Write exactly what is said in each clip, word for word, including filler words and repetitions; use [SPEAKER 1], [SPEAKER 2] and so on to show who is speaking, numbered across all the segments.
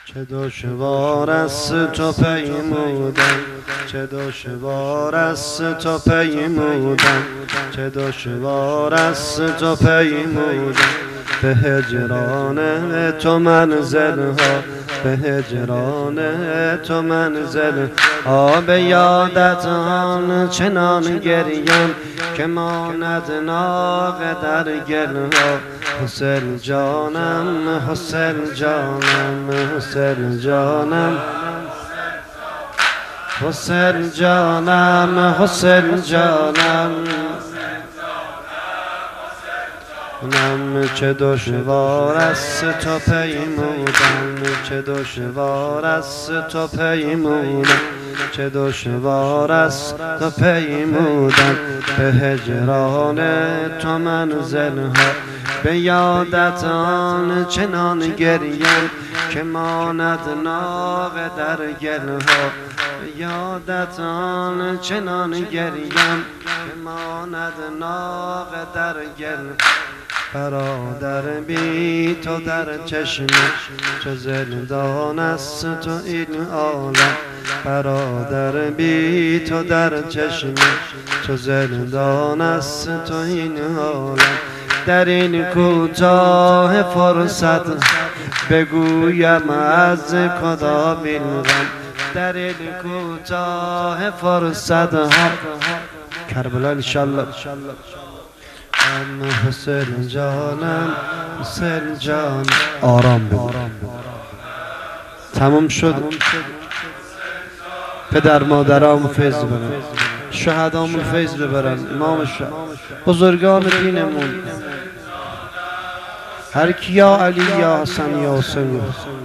[SPEAKER 1] چه دشوار است تو پیمودن، چه دشوار است تو پیمودن، چه دشوار است تو پیمودن. به هجران تو منزل ها، به هجران تو منزل ها. به یادت آن چنان گریم که ماند ناقه در گل ها. حسین جانم، حسین جانم، حسین جانم، حسین جانم، حسین جانم. نم چه دشوار است تو پیمودن، چه دشوار است تو پیمودن، چه دشوار است تو پیمودن. به هجران تو منزل ها، به یادت آن چنان گریم که ماند ناقه در گل ها. به یادت آن چنان گریم که ماند ناقه در گل. برادر بی تو در چشم چو زندان است تو این عالم. برادر بی تو در چشم چو زندان است تو این عالم. در این کوتاه فرصت بگویم از کدامین غم. در این کوتاه فرصت ها کربلا انشالله. حسین جانم، حسین جان. آرام بگو. تموم شد. پدر مادرام فیض ببرن، شهدامون فیض ببرن، امام شهد، بزرگان دینمون، هر کی یا علی یا حسن یا حسین.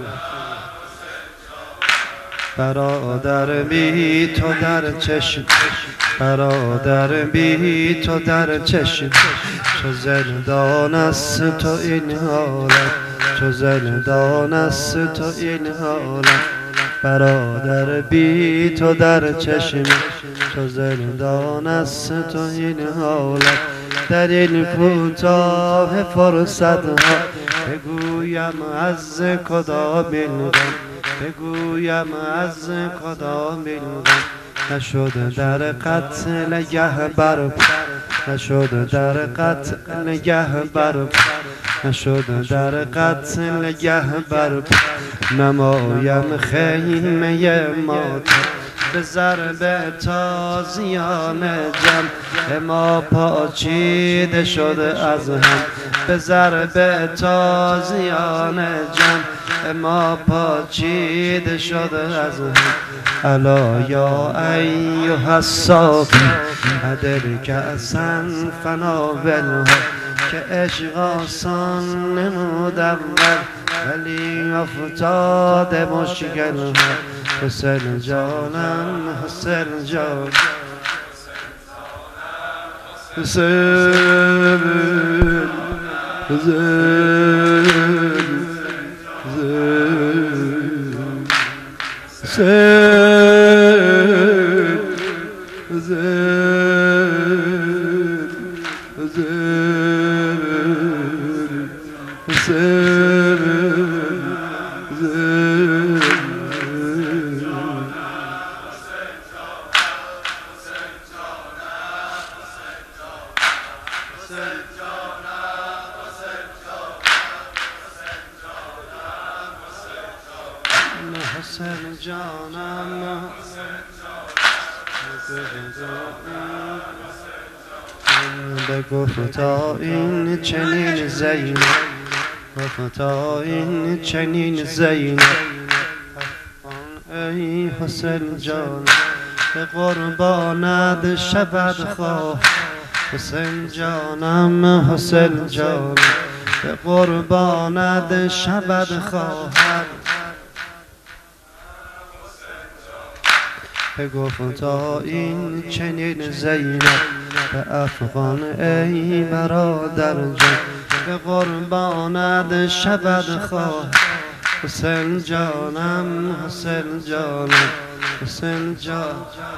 [SPEAKER 1] برادر بی تو در چشم، برادر بی تو در چشم چو زندان است تو این حالت، چو زندان است تو این حالت. برادر بی تو در چشم چو زندان است تو این حالت. در این کوتاه فرصت ها بگویم از کدامین غم، بگویم از کدامین غم. نشد در قتل گه بر، نشد در قتل گه بر، نشد در قتل گه بر. نمایم خیمه ماتم به ضرب تازیان جمع ما پاچیده شده از هم. به ضرب تازیان جمع ما پاچیده شده از هم. الا یا ایها الساقی ادر کأسا فناولها. که عشق آسان نمود اول ولی افتاد مشکل ها. حسین جانم، حسین جان، حسین حسین حسین جانم. بگفتا این چنین زینب، گفتا این چنین زینب. ای حسین جان به قربانت شود خواه. حسین جانم، حسین جان به قربانت شود خواهد. بگفتا این چنین زینب به افغان ای برادر جان به قربانت شود خواهد. حسین جانم، حسین جانم، حسین جان.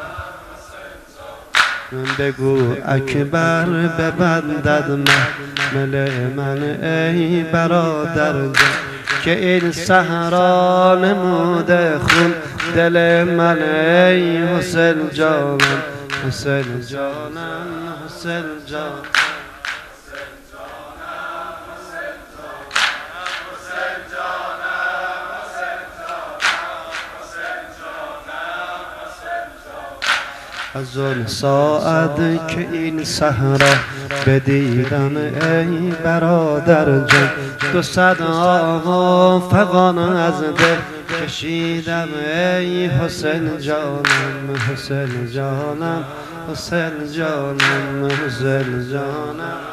[SPEAKER 1] بگو اکبر ببندد محمل من ای برادر جان که این صحرا نموده خون دل من ای حسین جانم حسین جانم حسین جانم از آن ساعت که این صحرا بدیدم ای برادر جان دو صد آوا فغان از دل کشیدم ای حسین جانم حسین جانم حسین جانم حسین جانم